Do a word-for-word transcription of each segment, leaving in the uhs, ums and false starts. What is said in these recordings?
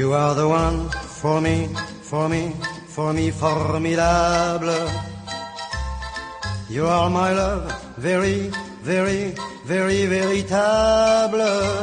You are the one for me, for me, for me formidable. You are my love, very, very, very véritable.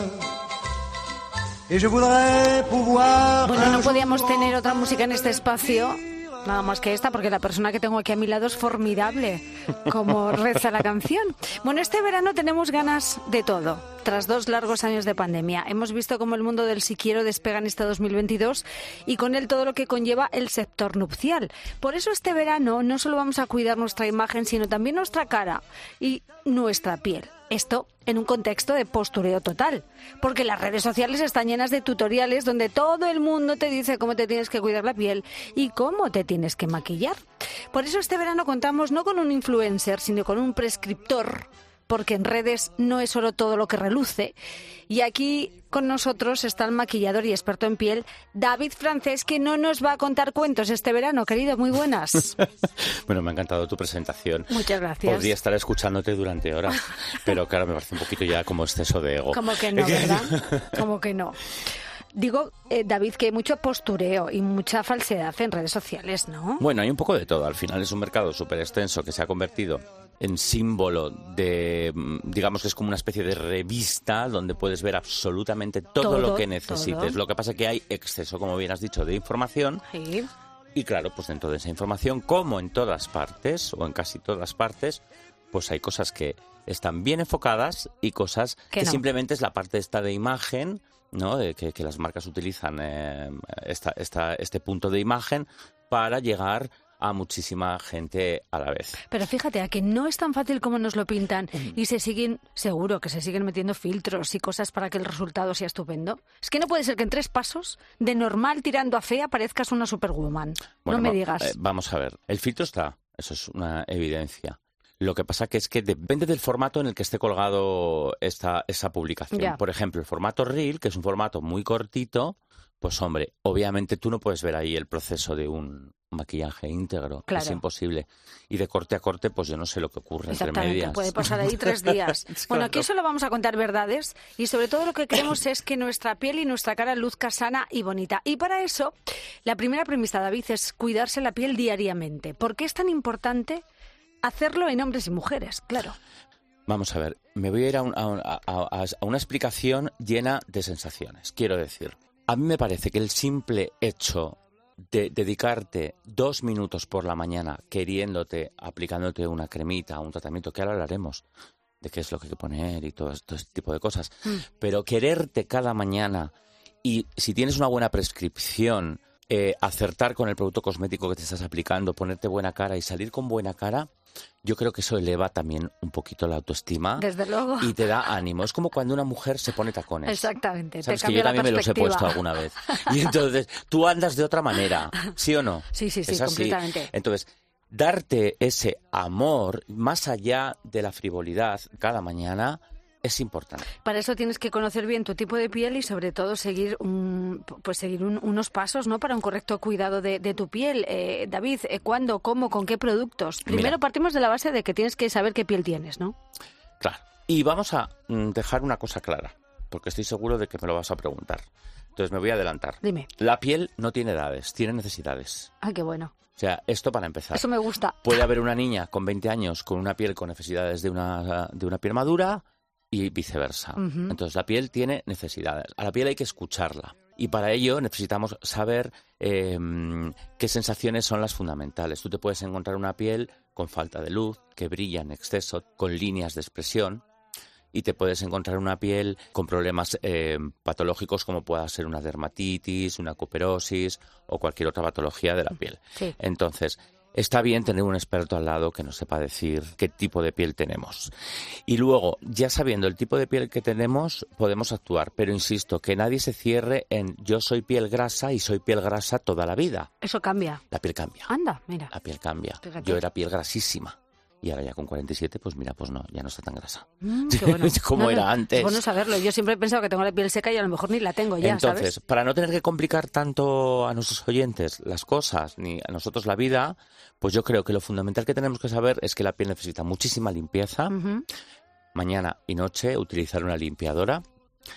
Et je voudrais pouvoir... Bueno, no podíamos tener otra música en este espacio, nada más que esta, porque la persona que tengo aquí a mi lado es formidable, como reza la canción. Bueno, este verano tenemos ganas de todo. Tras dos largos años de pandemia, hemos visto cómo el mundo del si quiero despega en este dos mil veintidós y con él todo lo que conlleva el sector nupcial. Por eso este verano no solo vamos a cuidar nuestra imagen, sino también nuestra cara y nuestra piel. Esto en un contexto de postureo total, porque las redes sociales están llenas de tutoriales donde todo el mundo te dice cómo te tienes que cuidar la piel y cómo te tienes que maquillar. Por eso este verano contamos no con un influencer, sino con un prescriptor, porque en redes no es solo todo lo que reluce. Y aquí con nosotros está el maquillador y experto en piel, David Francés, que no nos va a contar cuentos este verano. Querido, muy buenas. Bueno, me ha encantado tu presentación. Muchas gracias. Podría estar escuchándote durante horas, pero claro, me parece un poquito ya como exceso de ego. Como que no, ¿verdad? Como que no. Digo, eh, David, que hay mucho postureo y mucha falsedad en redes sociales, ¿no? Bueno, hay un poco de todo. Al final es un mercado súper extenso que se ha convertido en símbolo de, digamos que es como una especie de revista donde puedes ver absolutamente todo, todo lo que necesites. Todo. Lo que pasa es que hay exceso, como bien has dicho, de información. Sí. Y claro, pues dentro de esa información, como en todas partes, o en casi todas partes, pues hay cosas que están bien enfocadas y cosas que, que no. Simplemente es la parte esta de imagen, ¿no? Eh, que, que las marcas utilizan eh, esta, esta, este punto de imagen para llegar a muchísima gente a la vez. Pero fíjate, a que no es tan fácil como nos lo pintan y se siguen, seguro que se siguen metiendo filtros y cosas para que el resultado sea estupendo. Es que no puede ser que en tres pasos, de normal tirando a fea, parezcas una superwoman. Bueno, no me digas. Eh, vamos a ver, el filtro está, eso es una evidencia. Lo que pasa que es que depende del formato en el que esté colgado esta, esa publicación. Ya. Por ejemplo, el formato Reel, que es un formato muy cortito, pues hombre, obviamente tú no puedes ver ahí el proceso de un maquillaje íntegro, claro. Es imposible. Y de corte a corte, pues yo no sé lo que ocurre entre medias. Puede pasar ahí tres días. Bueno, aquí solo vamos a contar verdades y sobre todo lo que queremos es que nuestra piel y nuestra cara luzca sana y bonita. Y para eso, la primera premisa, David, es cuidarse la piel diariamente. ¿Por qué es tan importante hacerlo en hombres y mujeres? Claro. Vamos a ver, me voy a ir a, un, a, a, a una explicación llena de sensaciones. Quiero decir, a mí me parece que el simple hecho de dedicarte dos minutos por la mañana queriéndote, aplicándote una cremita, un tratamiento, que ahora hablaremos de qué es lo que hay que poner y todo, todo este tipo de cosas, mm. pero quererte cada mañana y si tienes una buena prescripción, eh, acertar con el producto cosmético que te estás aplicando, ponerte buena cara y salir con buena cara, yo creo que eso eleva también un poquito la autoestima. Desde luego. Y te da ánimo. Es como cuando una mujer se pone tacones. Exactamente. Sabes te que yo también me los he puesto alguna vez. Y entonces, tú andas de otra manera, ¿sí o no? Sí, sí, sí, es así. completamente. Entonces, darte ese amor, más allá de la frivolidad cada mañana, es importante. Para eso tienes que conocer bien tu tipo de piel y sobre todo seguir un, pues seguir un, unos pasos, ¿no? Para un correcto cuidado de, de tu piel. Eh, David, eh, ¿cuándo, cómo, con qué productos? Primero Mira, partimos de la base de que tienes que saber qué piel tienes, ¿no? Claro. Y vamos a mm, dejar una cosa clara, porque estoy seguro de que me lo vas a preguntar. Entonces me voy a adelantar. Dime. La piel no tiene edades, tiene necesidades. Ah, qué bueno. O sea, esto para empezar. Eso me gusta. Puede haber una niña con veinte años con una piel con necesidades de una, de una piel madura y viceversa. Uh-huh. Entonces, la piel tiene necesidades. A la piel hay que escucharla. Y para ello necesitamos saber eh, qué sensaciones son las fundamentales. Tú te puedes encontrar una piel con falta de luz, que brilla en exceso, con líneas de expresión, y te puedes encontrar una piel con problemas eh, patológicos como pueda ser una dermatitis, una cuperosis o cualquier otra patología de la piel. Sí. Entonces, está bien tener un experto al lado que nos sepa decir qué tipo de piel tenemos. Y luego, ya sabiendo el tipo de piel que tenemos, podemos actuar. Pero insisto, que nadie se cierre en yo soy piel grasa y soy piel grasa toda la vida. Eso cambia. La piel cambia. Anda, mira. La piel cambia. Fíjate. Yo era piel grasísima. Y ahora ya con cuarenta y siete, pues mira, pues no, ya no está tan grasa. Mm, qué bueno. Como no, era no, antes. Es bueno saberlo. Yo siempre he pensado que tengo la piel seca y a lo mejor ni la tengo ya, Entonces, ¿sabes? para no tener que complicar tanto a nuestros oyentes las cosas, ni a nosotros la vida, pues yo creo que lo fundamental que tenemos que saber es que la piel necesita muchísima limpieza. Uh-huh. Mañana y noche utilizar una limpiadora.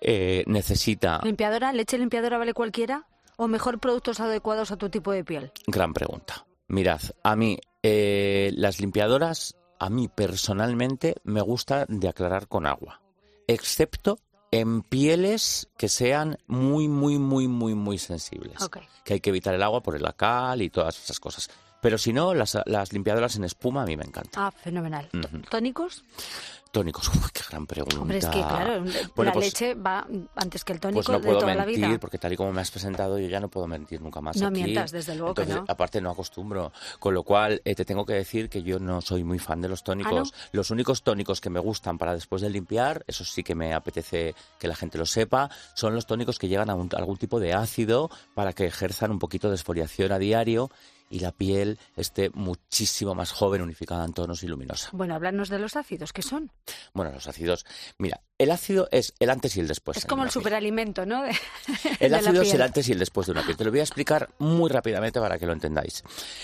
eh, necesita... ¿Limpiadora? ¿Leche limpiadora vale cualquiera? ¿O mejor productos adecuados a tu tipo de piel? Gran pregunta. Mirad, a mí eh, las limpiadoras, a mí personalmente me gusta de aclarar con agua, excepto en pieles que sean muy, muy, muy, muy, muy sensibles. Okay. Que hay que evitar el agua por la cal y todas esas cosas. Pero si no, las, las limpiadoras en espuma a mí me encantan. Ah, fenomenal. Uh-huh. ¿Tónicos? Tónicos, uy, qué gran pregunta. Hombre, es que claro, bueno, la pues, leche va antes que el tónico pues no de puedo toda mentir, la vida. porque tal y como me has presentado, yo ya no puedo mentir nunca más No aquí. mientas, desde luego Entonces, que no. Aparte no acostumbro, con lo cual eh, te tengo que decir que yo no soy muy fan de los tónicos. ¿Ah, no? Los únicos tónicos que me gustan para después de limpiar, eso sí que me apetece que la gente lo sepa, son los tónicos que llegan a, un, a algún tipo de ácido para que ejerzan un poquito de exfoliación a diario y la piel esté muchísimo más joven, unificada en tonos y luminosa. Bueno, háblanos de los ácidos, ¿qué son? Bueno, los ácidos... Mira, el ácido es el antes y el después. Es como el superalimento, ¿no? De, el de ácido es el antes y el después de una piel. Te lo voy a explicar muy rápidamente para que lo entendáis.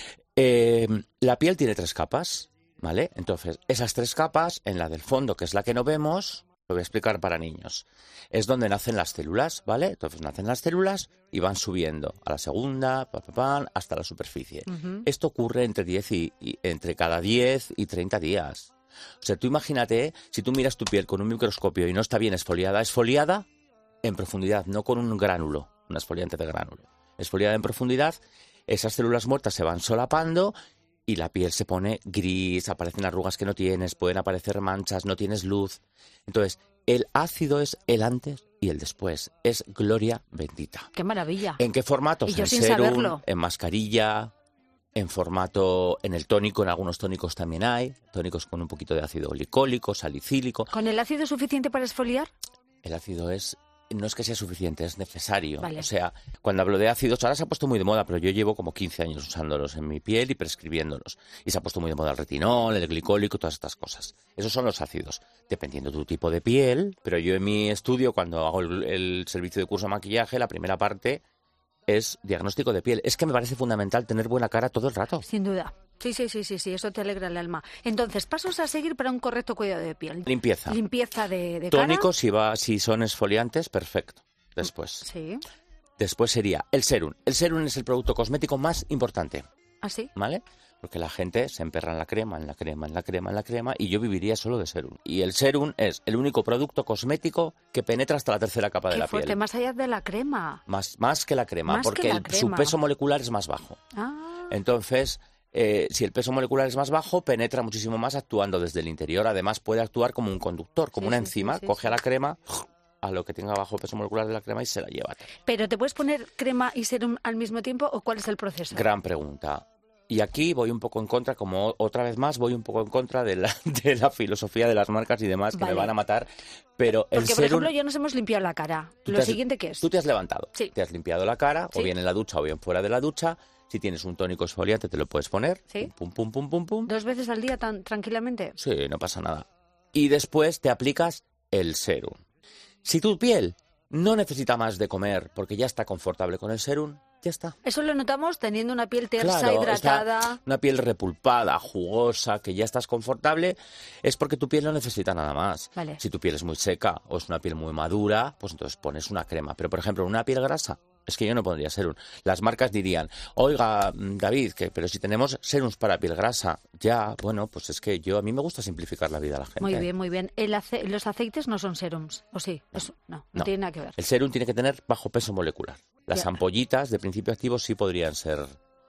Eh, la piel tiene tres capas, ¿vale? Entonces, esas tres capas, en la del fondo, que es la que no vemos... Lo voy a explicar para niños. Es donde nacen las células, ¿vale? Entonces nacen las células y van subiendo a la segunda, pa, pa, pa, hasta la superficie. Uh-huh. Esto ocurre entre, diez y, y, entre cada diez y treinta días. O sea, tú imagínate, si tú miras tu piel con un microscopio y no está bien esfoliada, esfoliada en profundidad, no con un gránulo, un esfoliante de gránulo. Esfoliada en profundidad, esas células muertas se van solapando y la piel se pone gris, aparecen arrugas que no tienes, pueden aparecer manchas, no tienes luz. Entonces, el ácido es el antes y el después. Es gloria bendita. ¡Qué maravilla! ¿En qué formatos? Y yo en sin serum, saberlo. En mascarilla, en formato, en el tónico, en algunos tónicos también hay. Tónicos con un poquito de ácido glicólico, salicílico. ¿Con el ácido suficiente para esfoliar? El ácido es... No es que sea suficiente, es necesario. Vale. O sea, cuando hablo de ácidos, ahora se ha puesto muy de moda, pero yo llevo como quince años usándolos en mi piel y prescribiéndolos. Y se ha puesto muy de moda el retinol, el glicólico, todas estas cosas. Esos son los ácidos, dependiendo de tu tipo de piel. Pero yo en mi estudio, cuando hago el, el servicio de curso de maquillaje, la primera parte es diagnóstico de piel. Es que me parece fundamental tener buena cara todo el rato. Sin duda. Sí, sí, sí, sí, sí, eso te alegra el alma. Entonces, pasos a seguir para un correcto cuidado de piel. Limpieza. Limpieza de, de cara. Tónicos, si, va, si son esfoliantes, perfecto. Después. Sí. Después sería el serum. El serum es el producto cosmético más importante. ¿Ah, sí? ¿Vale? Porque la gente se emperra en la crema, en la crema, en la crema, en la crema, y yo viviría solo de serum. Y el serum es el único producto cosmético que penetra hasta la tercera capa de Qué la fuerte, piel. más allá de la crema. Más, más que la crema, Más porque que la el- crema. su peso molecular es más bajo. Ah, Entonces, eh, si el peso molecular es más bajo, penetra muchísimo más actuando desde el interior. Además, puede actuar como un conductor, como Sí, una sí, enzima. sí, sí, coge sí. a la crema, a lo que tenga bajo peso molecular de la crema y se la lleva. ¿pero te puedes poner crema y serum al mismo tiempo o cuál es el proceso? Gran pregunta. Y aquí voy un poco en contra, como otra vez más, voy un poco en contra de la, de la filosofía de las marcas y demás, que Vale. me van a matar. Pero el Porque, por serum... ejemplo, ya nos hemos limpiado la cara. tú ¿Lo te has- siguiente qué es? Tú te has levantado, Sí. te has limpiado la cara, Sí. o bien en la ducha o bien fuera de la ducha. Si tienes un tónico exfoliante te lo puedes poner. Sí. Pum, pum, pum, pum, pum. ¿Dos veces al día tan tranquilamente? Sí, no pasa nada. Y después te aplicas el serum. Si tu piel no necesita más de comer porque ya está confortable con el serum, ya está. Eso lo notamos teniendo una piel tersa, Claro, hidratada. está una piel repulpada, jugosa, que ya estás confortable, es porque tu piel no necesita nada más. Vale. Si tu piel es muy seca o es una piel muy madura, pues entonces pones una crema. Pero, por ejemplo, una piel grasa, es que yo no pondría serum. Las marcas dirían, oiga, David, que, pero si tenemos serums para piel grasa, ya, bueno, pues es que yo, a mí me gusta simplificar la vida a la gente. Muy bien, muy bien. El ace- los aceites no son serums, ¿o sí? Eso, no, no, No. tiene nada que ver. El serum tiene que tener bajo peso molecular. Las Ya. ampollitas de principio activo sí podrían ser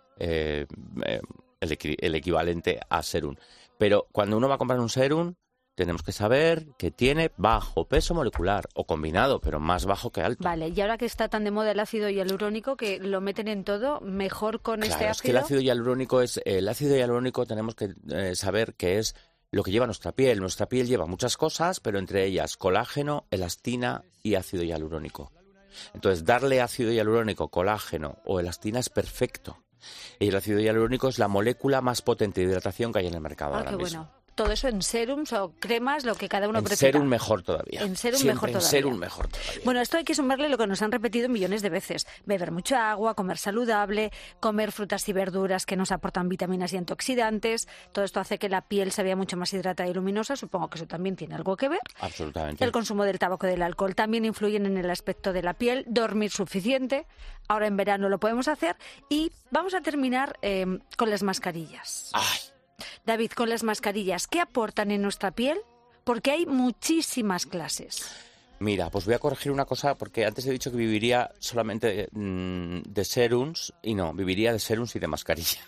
eh, eh, el, equi- el equivalente a serum. Pero cuando uno va a comprar un serum, tenemos que saber que tiene bajo peso molecular o combinado, pero más bajo que alto. Vale, y ahora que está tan de moda el ácido hialurónico, que lo meten en todo, mejor con Claro, este es ácido. que el ácido hialurónico es el ácido hialurónico tenemos que eh, saber que es lo que lleva nuestra piel. Nuestra piel lleva muchas cosas, pero entre ellas colágeno, elastina y ácido hialurónico. Entonces, darle ácido hialurónico, colágeno o elastina es perfecto. Y el ácido hialurónico es la molécula más potente de hidratación que hay en el mercado Ah, ahora qué mismo. bueno. todo eso en serums o cremas, lo que cada uno en prefiera. serum mejor todavía. En serum Siempre mejor en todavía. serum mejor todavía. Bueno, esto hay que sumarle lo que nos han repetido millones de veces. Beber mucha agua, comer saludable, comer frutas y verduras que nos aportan vitaminas y antioxidantes. Todo esto hace que la piel se vea mucho más hidratada y luminosa. Supongo que eso también tiene algo que ver. Absolutamente. El consumo del tabaco y del alcohol también influyen en el aspecto de la piel. Dormir suficiente. Ahora en verano lo podemos hacer. Y vamos a terminar eh, con las mascarillas. Ay. David, con las mascarillas, ¿qué aportan en nuestra piel? Porque hay muchísimas clases. Mira, pues voy a corregir una cosa, porque antes he dicho que viviría solamente mmm, de serums, y no, viviría de serums y de mascarillas.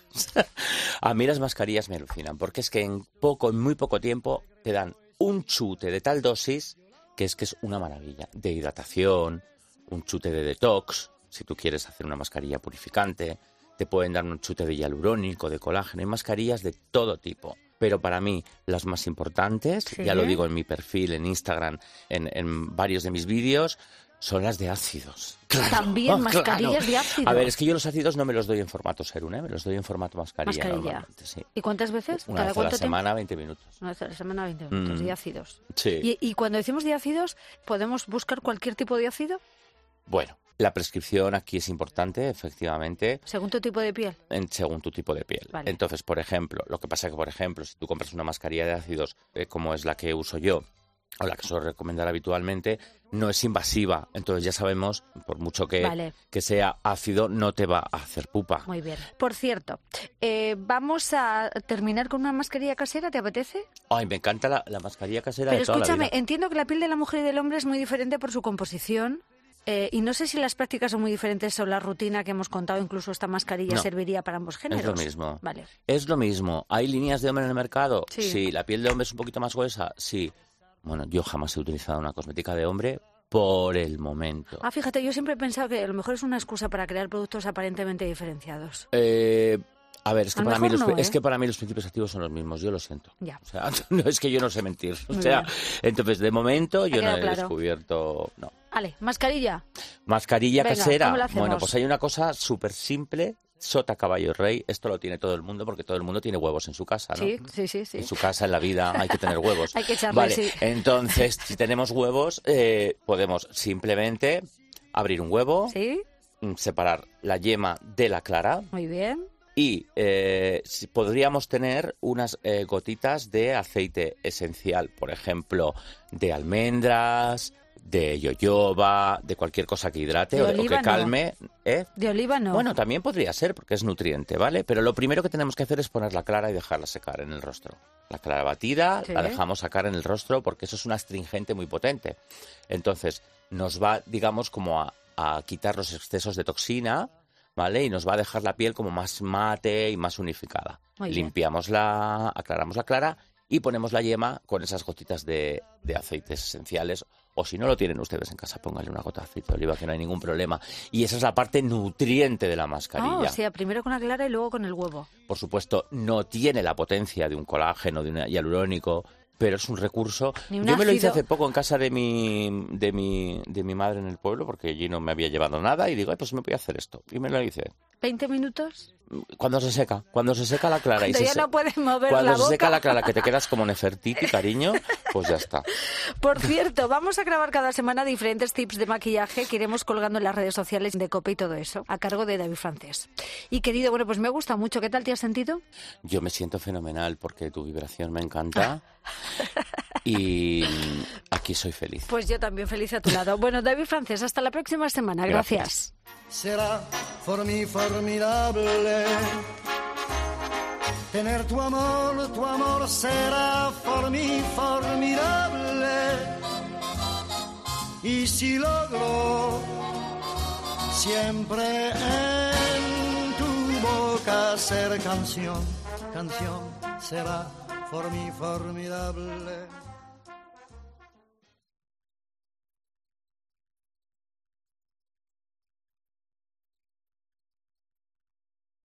A mí las mascarillas me alucinan, porque es que en poco, en muy poco tiempo, te dan un chute de tal dosis que es que es una maravilla. De hidratación, un chute de detox, si tú quieres hacer una mascarilla purificante, te pueden dar un chute de hialurónico, de colágeno, hay mascarillas de todo tipo. Pero para mí, las más importantes, ¿Sí? ya lo digo en mi perfil, en Instagram, en, en varios de mis vídeos, son las de ácidos. Claro, También mascarillas claro. de ácido. A ver, es que yo los ácidos no me los doy en formato serum, ¿eh? Me los doy en formato mascarilla, Mascarilla. normalmente, sí. ¿Y cuántas veces? Una ¿Cada vez a la cuánto tiempo? semana, veinte minutos. Una vez a la semana, veinte minutos, Mm. de ácidos. Sí. Y, y cuando decimos de ácidos, ¿podemos buscar cualquier tipo de ácido? Bueno, la prescripción aquí es importante, efectivamente, Según tu tipo de piel. en, según tu tipo de piel. Vale. Entonces, por ejemplo, lo que pasa es que, por ejemplo, si tú compras una mascarilla de ácidos, eh, como es la que uso yo, o la que suelo recomendar habitualmente, no es invasiva. Entonces ya sabemos, por mucho que, Vale. que sea ácido, no te va a hacer pupa. Muy bien. Por cierto, eh, vamos a terminar con una mascarilla casera, ¿te apetece? Ay, me encanta la, la mascarilla casera Pero de toda escúchame, la vida. entiendo que la piel de la mujer y del hombre es muy diferente por su composición. Eh, y no sé si las prácticas son muy diferentes o la rutina que hemos contado, incluso esta mascarilla No. serviría para ambos géneros. Es lo mismo. Vale. Es lo mismo. ¿Hay líneas de hombre en el mercado? Sí. ¿La piel de hombre es un poquito más gruesa? Sí. Bueno, yo jamás he utilizado una cosmética de hombre por el momento. Ah, fíjate, yo siempre he pensado que a lo mejor es una excusa para crear productos aparentemente diferenciados. Eh, a ver, es que, A lo para mí mejor los, no, es ¿eh? que para mí los principios activos son los mismos, yo lo siento. Ya. O sea, no es que yo no sé mentir. O Muy sea, bien. entonces, de momento yo no quedado he claro. descubierto... No. Vale, mascarilla. Mascarilla Venga, casera. ¿cómo la hacemos? Bueno, pues hay una cosa súper simple, sota, caballo y rey. Esto lo tiene todo el mundo porque todo el mundo tiene huevos en su casa, ¿no? Sí, sí, sí, sí. En su casa, en la vida, hay que tener huevos. Hay que echarle, Vale, sí. entonces, si tenemos huevos, eh, podemos simplemente abrir un huevo, ¿Sí? mm, separar la yema de la clara Muy bien. y eh, si- podríamos tener unas eh, gotitas de aceite esencial, por ejemplo, de almendras, de yoyoba, de cualquier cosa que hidrate De o, o oliva, que no. calme. ¿eh? De oliva no. Bueno, también podría ser porque es nutriente, ¿vale? Pero lo primero que tenemos que hacer es poner la clara y dejarla secar en el rostro. La clara batida Sí. la dejamos sacar en el rostro porque eso es un astringente muy potente. Entonces, nos va, digamos, como a, a quitar los excesos de toxina, ¿vale? Y nos va a dejar la piel como más mate y más unificada. Muy bien. Limpiamos la, aclaramos la clara y ponemos la yema con esas gotitas de, de aceites esenciales. O si no lo tienen ustedes en casa, pónganle una gota de aceite de oliva, que no hay ningún problema. Y esa es la parte nutriente de la mascarilla. Ah, o sea, primero con la clara y luego con el huevo. Por supuesto, no tiene la potencia de un colágeno, de un hialurónico, pero es un recurso. Ni un Yo me lo hice ácido. hace poco en casa de mi, de mi, de mi madre en el pueblo, porque allí no me había llevado nada, y digo, "Ay, pues me voy a hacer esto". Y me lo hice. ¿veinte minutos? Cuando se seca, cuando se seca la clara. y Cuando se ya se- no puedes mover Cuando la se seca boca. la clara, que te quedas como Nefertiti, cariño, pues ya está. Por cierto, vamos a grabar cada semana diferentes tips de maquillaje que iremos colgando en las redes sociales de COPE y todo eso, a cargo de David Francés. Y querido, bueno, pues me gusta mucho. ¿Qué tal te has sentido? Yo me siento fenomenal porque tu vibración me encanta y aquí soy feliz. Pues yo también feliz a tu lado. Bueno, David Francés, hasta la próxima semana. Gracias. Será por mí formidable. Tener tu amor, tu amor será por mí formidable. Y si logro siempre en tu boca ser canción, canción será por mí formidable.